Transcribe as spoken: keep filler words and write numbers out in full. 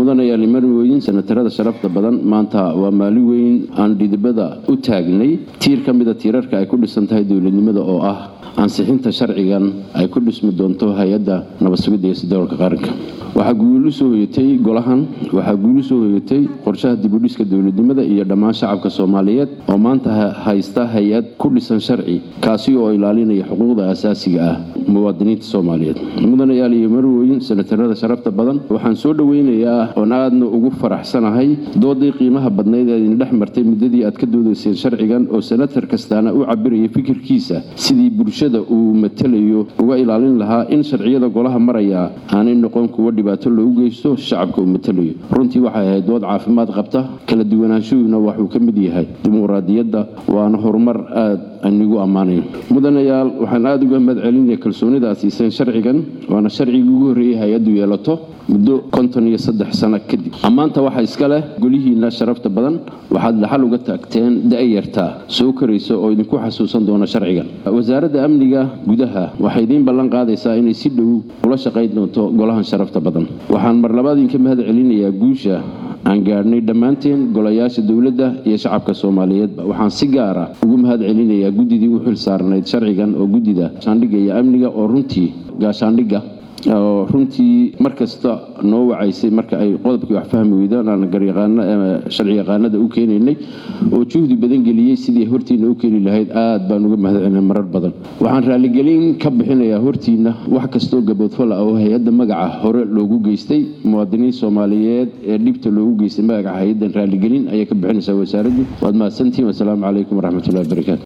mudanayaal marweyn sanatarada sharafta badan maanta waa maali weyn aan dhidibada u taagnay tiir kamida tiirarka ay ku dhisan tahay dawladnimada oo ah ansixinta sharcigan ay ku dhismi doonto hay'adda nabad sugidda ee dowladda qaranka waxa guul u soo hoyatay golahan waxa guul u soo hoyatay qorshaha dib u dhiska dawladnimada iyo dhammaan shacabka Soomaaliyeed oo maanta haysta hay'ad ku dhisan sharci kaasi oo ilaalinaya xuquuqda aasaasiga ah muwaadiniinta Soomaaliyeed mudanayaal marweyn sanatarada sharafta badan waxaan soo dhaweynayaa oo aadna ugu faraxsanahay doodii qiimaha badneed ee dhex martay muddadii aad ka doodaysay sharcigan oo sanatar kastaana u cabirayay fikirkiisa sidii bulshada uu matalayo uga ilaalin lahaa in sharciyada golaha maraya aanay noqon kuwa dhibaato loogu geysto shacabka uu matalayo runtii waxay ahayd dood caafimaad qabta kala duwanaanshuhuna wuxuu ka mid yahay dimuqraadiyadda waana horumar aad anigu amaanayo mudanayaal waxaan aad uga mahadcelinayaa kalsoonida aad siiseen sharcigan waana sharcigii ugu horeeyay hay'addu yeelato muddo konton iyo saddex sano kadib amaanta waxa iska leh golihiina sharafta badan waxaad dhaxal uga taagteen da'yarta soo korayso oo idinku xasuusan doona sharcigan wasaaradda amniga gudaha waxay idin ballan qaadaysaa inay si dhow ula shaqayn doonto golahan sharafta badan waxaan mar labaad idinka mahadcelinayaa guusha aan gaarnay dhammaanteen golayaasha dawladda iyo shacabka Soomaaliyeed waxaan si gaar ah ugu mahadcelinayaa gudidii u xil saarnayd sharcigan oo gudida shaandhiga iyo amniga oo runtii gaashaandhiga oo runtii markasta noo wacaysay marka ay qodobkii wax fahmi weydaan aan garyaqaano sharci yaqaanada u keenaynay oo juhdi badan geliyay sidii hortiina u keeni lahayd aad baan uga mahadcelinay marar badan waxaan raali gelin ka bixinayaa hortiina wax kasto gaboodfal ah oo hay'adda magaca hore loogu geystay muwaadiniin Soomaaliyeed ee dhibta loogu geystay magaca hay'addan raali gelin ayay ka bixinaysaa wasaaraddu waad mahadsantihiin wassalaamu calaykum waraxmatullaahi wabarakaatuh